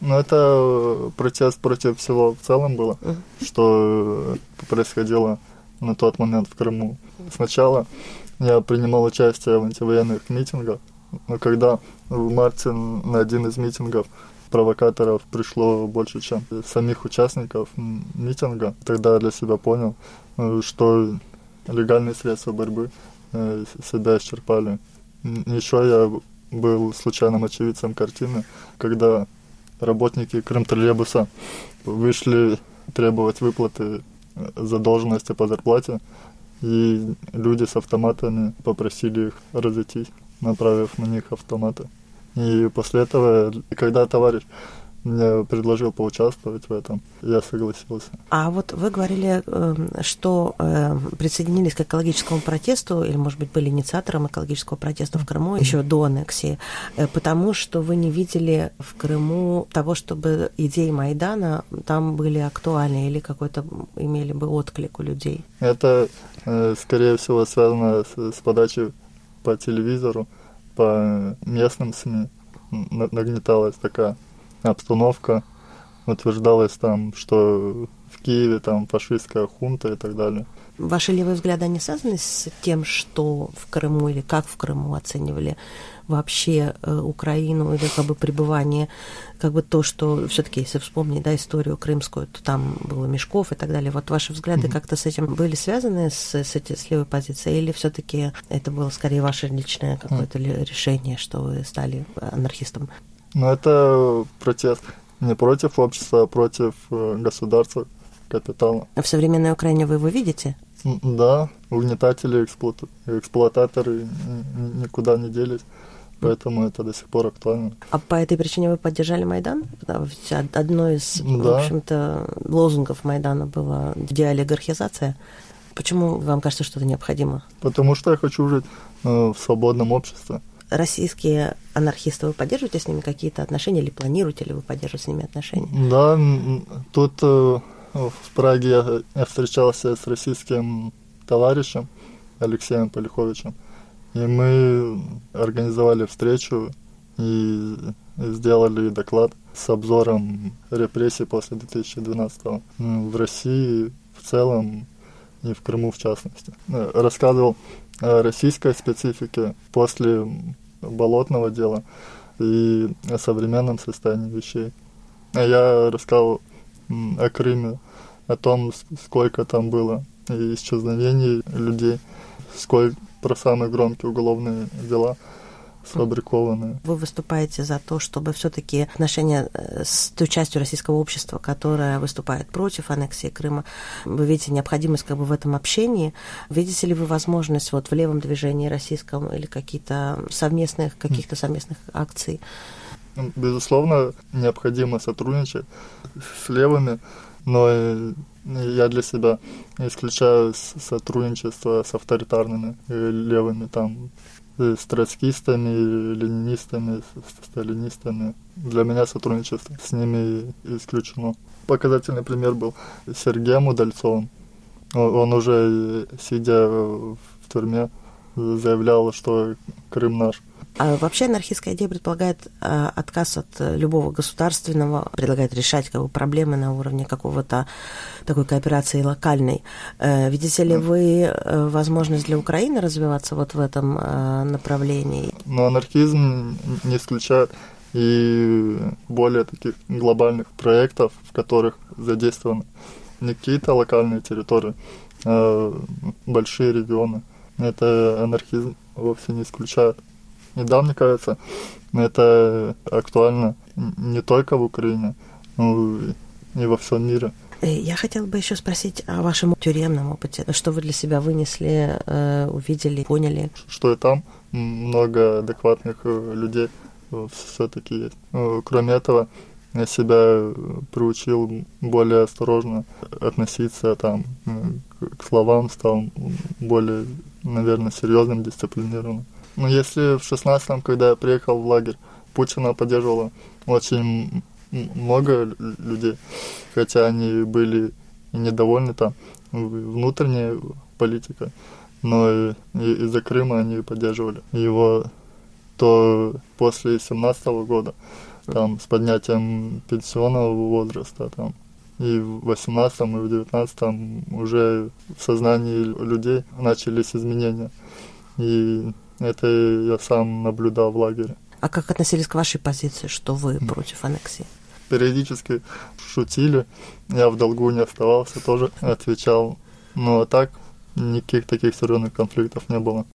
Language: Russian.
Ну, это протест против всего в целом было, что происходило на тот момент в Крыму. Сначала я принимал участие в антивоенных митингах, но когда в марте на один из митингов провокаторов пришло больше, чем самих участников митинга, тогда я для себя понял, что легальные средства борьбы себя исчерпали. Еще я был случайным очевидцем картины, когда работники Крымтроллейбуса вышли требовать выплаты задолженности по зарплате, и люди с автоматами попросили их разойтись, направив на них автоматы. И после этого, когда товарищ мне предложил поучаствовать в этом, я согласился. А вот вы говорили, что присоединились к экологическому протесту, или, может быть, были инициатором экологического протеста в Крыму еще до аннексии, потому что вы не видели в Крыму того, чтобы идеи Майдана там были актуальны или какой-то имели бы отклик у людей. Это, скорее всего, связано с подачей по телевизору, по местным СМИ. Нагнеталась такая обстановка, утверждалось там, что в Киеве там фашистская хунта и так далее. Ваши левые взгляды, они связаны с тем, что в Крыму или как в Крыму оценивали вообще Украину или как бы пребывание, как бы то, что все-таки, если вспомнить, да, историю крымскую, то там было Мешков и так далее. Вот ваши взгляды как-то с этим были связаны с левой позицией, или все-таки это было скорее ваше личное какое-то решение, что вы стали анархистом? Ну, это протест не против общества, а против государства, капитала. А в современной Украине вы его видите? Да, угнетатели, эксплуататоры никуда не делись, поэтому это до сих пор актуально. А по этой причине вы поддержали Майдан? Одно из, в общем-то, лозунгов Майдана была деолигархизация. Почему вам кажется, что это необходимо? Потому что я хочу жить в свободном обществе. Российские анархисты, вы поддерживаете с ними какие-то отношения или планируете ли вы поддерживать с ними отношения? Да, тут в Праге я встречался с российским товарищем Алексеем Полиховичем, и мы организовали встречу и сделали доклад с обзором репрессий после 2012-го в России в целом и в Крыму в частности. Рассказывал о российской специфике после болотного дела и о современном состоянии вещей. Я рассказал о Крыме, о том, сколько там было исчезновений людей, сколько про самые громкие уголовные дела сфабрикованные. Вы выступаете за то, чтобы все-таки отношения с той частью российского общества, которая выступает против аннексии Крыма, вы видите необходимость как бы в этом общении. Видите ли вы возможность вот в левом движении российском или каких-то совместных акций? Безусловно, необходимо сотрудничать с левыми, но я для себя исключаю сотрудничество с авторитарными левыми, там, с троцкистами, ленинистами, сталинистами. Для меня сотрудничество с ними исключено. Показательный пример был с Сергеем Удальцовым. Он уже, сидя в тюрьме, заявлял, что Крым наш. А вообще анархистская идея предполагает отказ от любого государственного, предлагает решать как бы проблемы на уровне какого-то такой кооперации локальной. Видите ли вы возможность для Украины развиваться вот в этом направлении? Но анархизм не исключает и более таких глобальных проектов, в которых задействованы не какие-то локальные территории, а большие регионы. Это анархизм вовсе не исключает. И да, мне кажется, это актуально не только в Украине, но и во всем мире. Я хотела бы еще спросить о вашем тюремном опыте. Что вы для себя вынесли, увидели, поняли? Что и там много адекватных людей все-таки есть. Кроме этого, я себя приучил более осторожно относиться там, к словам, стал более, наверное, серьезным, дисциплинированным. Но если в 16-м, когда я приехал в лагерь, Путина поддерживало очень много людей, хотя они были недовольны там внутренней политикой, но из-за Крыма они поддерживали его, то после 17-го года там, с поднятием пенсионного возраста, там, и в 18-м, и в 19-м уже в сознании людей начались изменения. И это я сам наблюдал в лагере. А как относились к вашей позиции, что вы против аннексии? Периодически шутили, я в долгу не оставался, тоже отвечал. Ну а так никаких таких серьезных конфликтов не было.